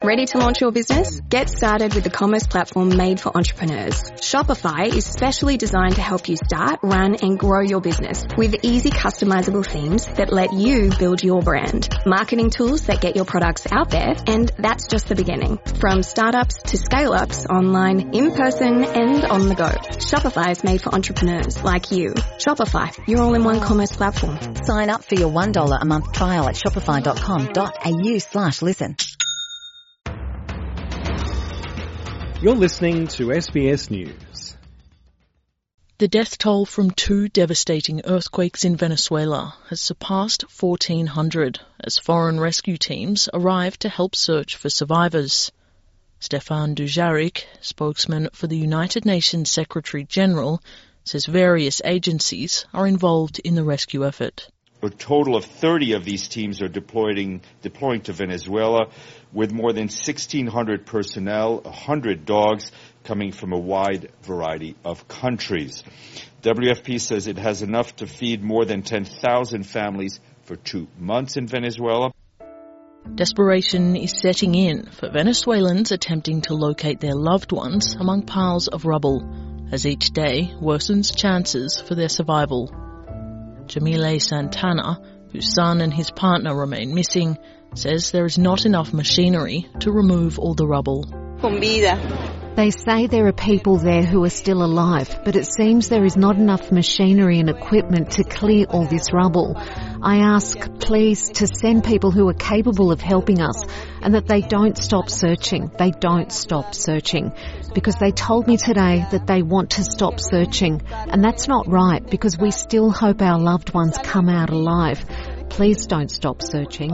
Ready to launch your business? Get started with the commerce platform made for entrepreneurs. Shopify is specially designed to help you start, run and grow your business with easy customizable themes that let you build your brand, marketing tools that get your products out there, and that's just the beginning. From startups to scale-ups, online, in person and on the go. Shopify is made for entrepreneurs like you. Shopify, your all-in-one commerce platform. Sign up for your $1 a month trial at shopify.com.au/listen. You're listening to SBS News. The death toll from 2 devastating earthquakes in Venezuela has surpassed 1,400 as foreign rescue teams arrive to help search for survivors. Stefan Dujarric, spokesman for the United Nations Secretary-General, says various agencies are involved in the rescue effort. A total of 30 of these teams are deploying to Venezuela with more than 1,600 personnel, 100 dogs coming from a wide variety of countries. WFP says it has enough to feed more than 10,000 families for 2 months in Venezuela. Desperation is setting in for Venezuelans attempting to locate their loved ones among piles of rubble, as each day worsens chances for their survival. Jamile Santana, whose son and his partner remain missing, says there is not enough machinery to remove all the rubble. They say there are people there who are still alive, but it seems there is not enough machinery and equipment to clear all this rubble. I ask, please, to send people who are capable of helping us and that they don't stop searching. They don't stop searching. Because they told me today that they want to stop searching. And that's not right, because we still hope our loved ones come out alive. Please don't stop searching.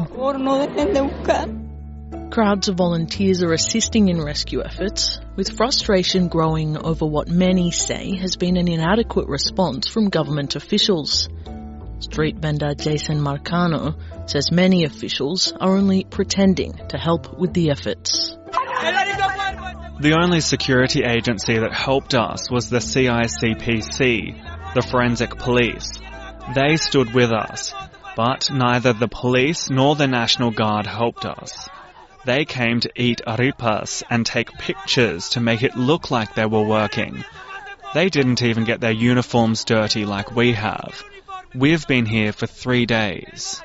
Crowds of volunteers are assisting in rescue efforts, with frustration growing over what many say has been an inadequate response from government officials. Street vendor Jason Marcano says many officials are only pretending to help with the efforts. The only security agency that helped us was the CICPC, the forensic police. They stood with us, but neither the police nor the National Guard helped us. They came to eat arepas and take pictures to make it look like they were working. They didn't even get their uniforms dirty like we have. We've been here for 3 days.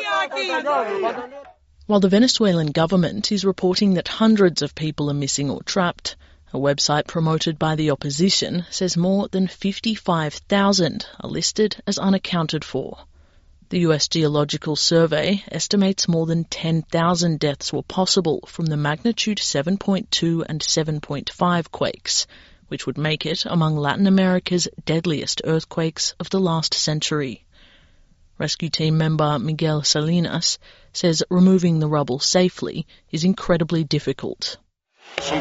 While the Venezuelan government is reporting that hundreds of people are missing or trapped, a website promoted by the opposition says more than 55,000 are listed as unaccounted for. The US Geological Survey estimates more than 10,000 deaths were possible from the magnitude 7.2 and 7.5 quakes, which would make it among Latin America's deadliest earthquakes of the last century. Rescue team member Miguel Salinas says removing the rubble safely is incredibly difficult. It's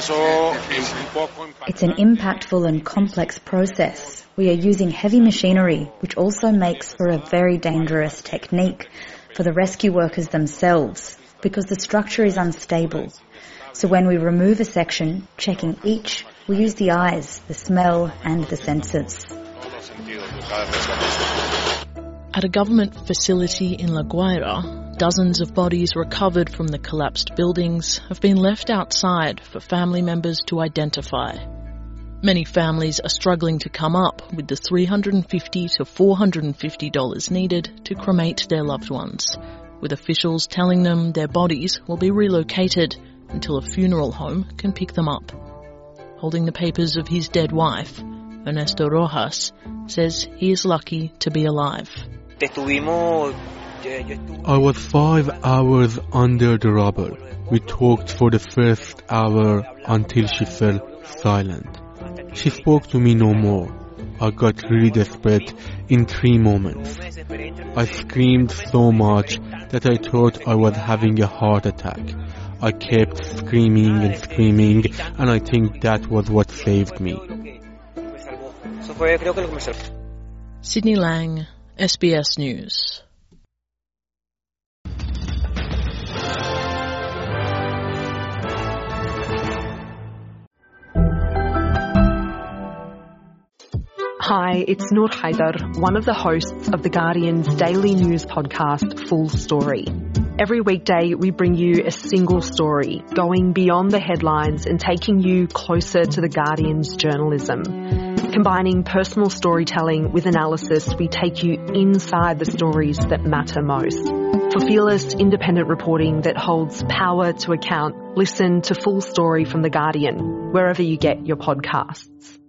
an impactful and complex process. We are using heavy machinery, which also makes for a very dangerous technique for the rescue workers themselves, because the structure is unstable. So when we remove a section, checking each, we use the eyes, the smell and the senses. At a government facility in La Guaira, dozens of bodies recovered from the collapsed buildings have been left outside for family members to identify. Many families are struggling to come up with the $350 to $450 needed to cremate their loved ones, with officials telling them their bodies will be relocated until a funeral home can pick them up. Holding the papers of his dead wife, Ernesto Rojas says he is lucky to be alive. I was 5 hours under the rubble. We talked for the first hour until she fell silent. She spoke to me no more. I got really desperate in 3 moments. I screamed so much that I thought I was having a heart attack. I kept screaming and screaming, and I think that was what saved me. Sydney Lang, SBS News. Hi, it's Noor Haider, one of the hosts of The Guardian's daily news podcast, Full Story. Every weekday, we bring you a single story, going beyond the headlines and taking you closer to the Guardian's journalism. Combining personal storytelling with analysis, we take you inside the stories that matter most. For fearless, independent reporting that holds power to account, listen to Full Story from The Guardian, wherever you get your podcasts.